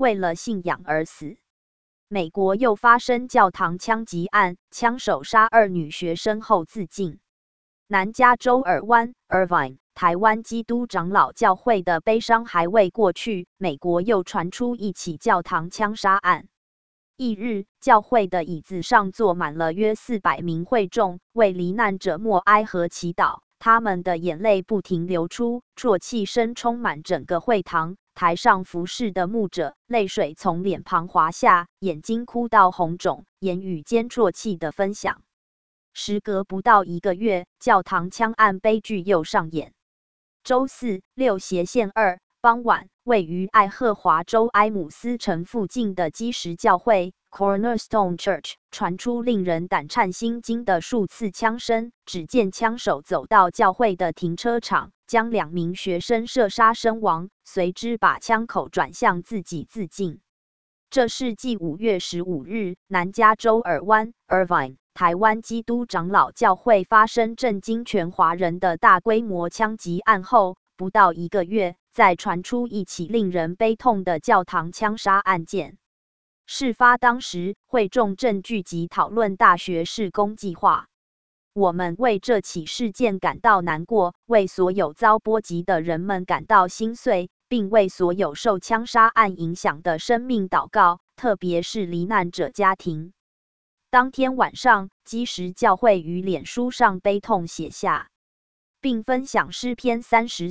为了信仰而死。美国又发生教堂枪击案，枪手杀2女学生后自尽。南加州尔湾 （Irvine） 台湾基督长老教会的悲伤还未过去，美国又传出一起教堂枪杀案。翌日，教会的椅子上坐满了约400名会众，为罹难者默哀和祈祷。他们的眼泪不停流出，啜泣声充满整个会堂。台上服侍的牧者，泪水从脸庞滑下，眼睛哭到红肿，言语间啜泣的分享。时隔不到1个月，教堂枪案悲剧又上演。周四6/2傍晚，位于爱荷华州埃姆斯城附近的基石教会 （Cornerstone Church） 传出令人胆颤心惊的数次枪声。只见枪手走到教会的停车场，将2名学生射杀身亡，随之把枪口转向自己自尽。这是继5月15日南加州尔湾 （Irvine） 台湾基督长老教会发生震惊全华人的大规模枪击案后，不到1个月，再传出一起令人悲痛的教堂枪杀案件。事发当时，会众正聚集讨论大学士工计划。我们为这起事件感到难过，为所有遭波及的人们感到心碎，并为所有受枪杀案影响的生命祷告，特别是罹难者家庭。当天晚上，基石教会于脸书上悲痛写下，并分享诗篇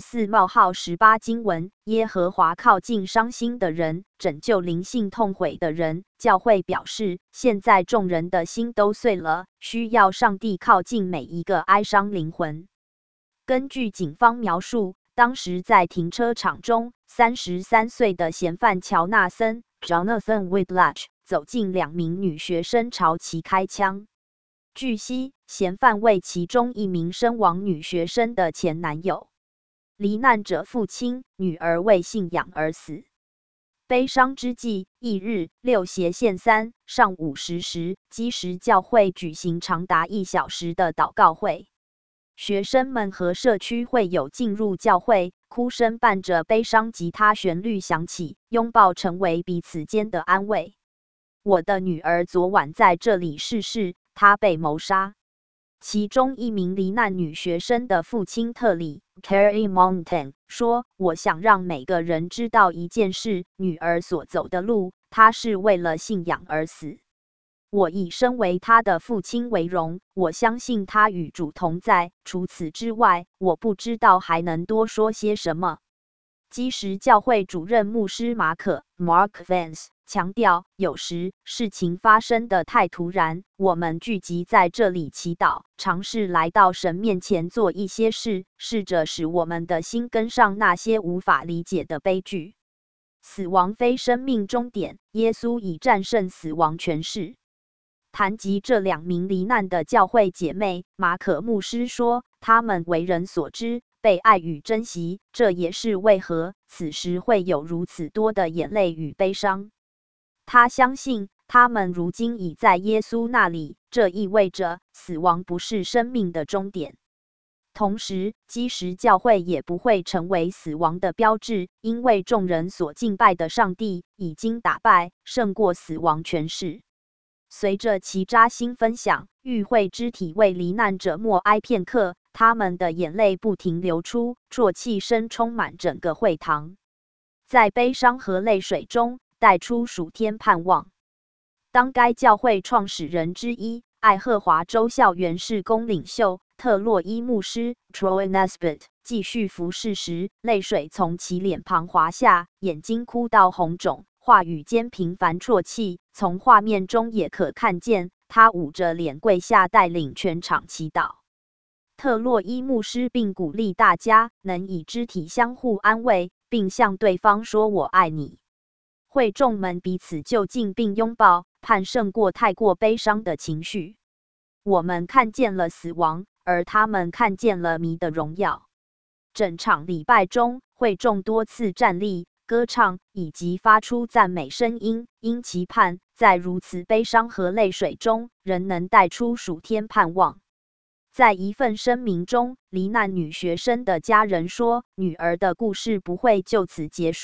34-18经文：耶和华靠近伤心的人，拯救灵性痛悔的人。教会表示，现在众人的心都碎了，需要上帝靠近每一个哀伤灵魂。根据警方描述，当时在停车场中，33岁的嫌犯乔纳森 （Jonathan Whitlatch） 走近2名女学生，朝其开枪。据悉，嫌犯为其中1名身亡女学生的前男友。罹难者父亲、女儿为信仰而死。悲伤之际，翌日6/3上午10时，基石教会举行长达1小时的祷告会。学生们和社区会友进入教会，哭声伴着悲伤吉他旋律响起，拥抱成为彼此间的安慰。我的女儿昨晚在这里逝世，她被谋杀。其中1名罹难女学生的父亲特里 Carrie Mountain 说：“我想让每个人知道一件事，女儿所走的路，她是为了信仰而死。我以身为她的父亲为荣，我相信她与主同在。除此之外，我不知道还能多说些什么。”基石教会主任牧师马可 Mark Vance 强调，有时事情发生的太突然，我们聚集在这里祈祷，尝试来到神面前做一些事，试着使我们的心跟上那些无法理解的悲剧。死亡非生命终点，耶稣已战胜死亡权势。谈及这2名罹难的教会姐妹，马可牧师说，她们为人所知，被爱与珍惜，这也是为何此时会有如此多的眼泪与悲伤。他相信，他们如今已在耶稣那里，这意味着死亡不是生命的终点。同时，基石教会也不会成为死亡的标志，因为众人所敬拜的上帝已经打败，胜过死亡权势。随着其扎心分享，与会肢体为罹难者默哀片刻，他们的眼泪不停流出，啜泣声充满整个会堂。在悲伤和泪水中，带出属天盼望。当该教会创始人之一、爱荷华州校园事工领袖特洛伊牧师 Troy Nesbitt 继续服侍时，泪水从其脸庞滑下，眼睛哭到红肿，话语间频繁啜泣。从画面中也可看见，他捂着脸跪下，带领全场祈祷。特洛伊牧师并鼓励大家能以肢体相互安慰，并向对方说“我爱你”。会众们彼此就近并拥抱，盼胜过太过悲伤的情绪。我们看见了死亡，而他们看见了弥的荣耀。整场礼拜中，会众多次站立、歌唱以及发出赞美声音，因期盼在如此悲伤和泪水中，仍能带出属天盼望。在一份声明中，罹难女学生的家人说，女儿的故事不会就此结束，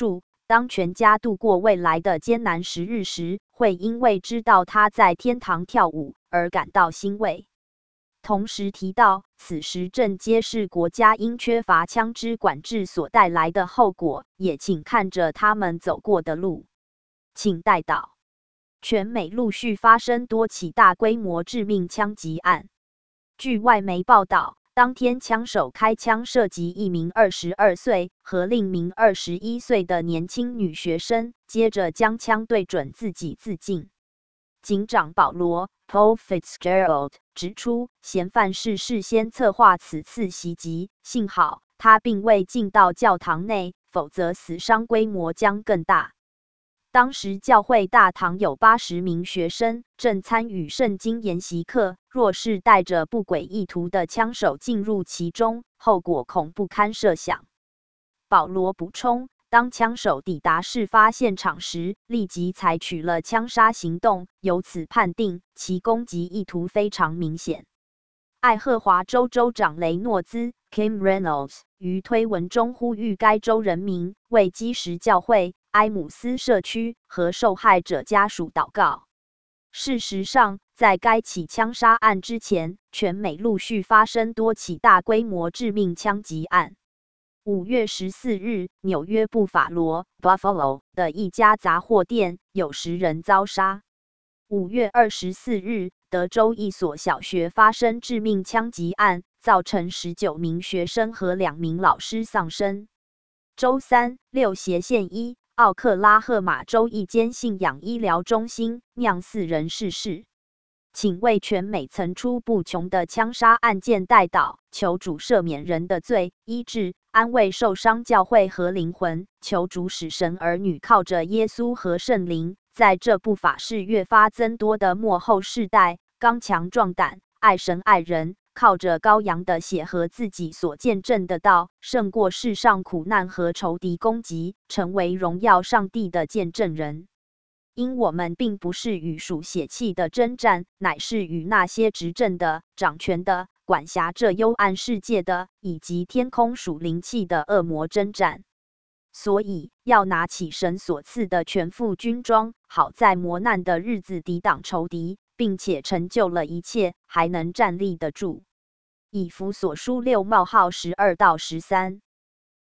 当全家度过未来的艰难时日时，会因为知道他在天堂跳舞而感到欣慰。同时提到，此时正揭示国家因缺乏枪支管制所带来的后果，也请看着他们走过的路。请带导。全美陆续发生多起大规模致命枪击案。据外媒报道，当天枪手开枪射击一名22岁和另名21岁的年轻女学生，接着将枪对准自己自尽。警长保罗 Paul Fitzgerald 指出，嫌犯是事先策划此次袭击，幸好他并未进到教堂内，否则死伤规模将更大。当时教会大堂有80名学生正参与圣经研习课，若是带着不轨意图的枪手进入其中，后果恐不堪设想。保罗补充，当枪手抵达事发现场时，立即采取了枪杀行动，由此判定其攻击意图非常明显。爱荷华州州长雷诺兹 Kim Reynolds 于推文中呼吁该州人民为基石教会、埃姆斯社区和受害者家属祷告。事实上，在该起枪杀案之前，全美陆续发生多起大规模致命枪击案。5月14日，纽约布法罗 （Buffalo） 的一家杂货店有10人遭杀。5月24日，德州一所小学发生致命枪击案，造成19名学生和2名老师丧生。周三，6斜线1，奥克拉荷马州一间信仰医疗中心酿4人逝世。请为全美层出不穷的枪杀案件代祷，求主赦免人的罪，医治、安慰受伤教会和灵魂，求主使神儿女靠着耶稣和圣灵，在这部法事越发增多的末后世代，刚强壮胆，爱神爱人，靠着羔羊的血和自己所见证的道，胜过世上苦难和仇敌攻击，成为荣耀上帝的见证人。因我们并不是与属血气的征战，乃是与那些执政的、掌权的、管辖这幽暗世界的，以及天空属灵气的恶魔征战。所以，要拿起神所赐的全副军装，好在磨难的日子抵挡仇敌，并且成就了一切，还能站立得住。以弗所书6:12到13。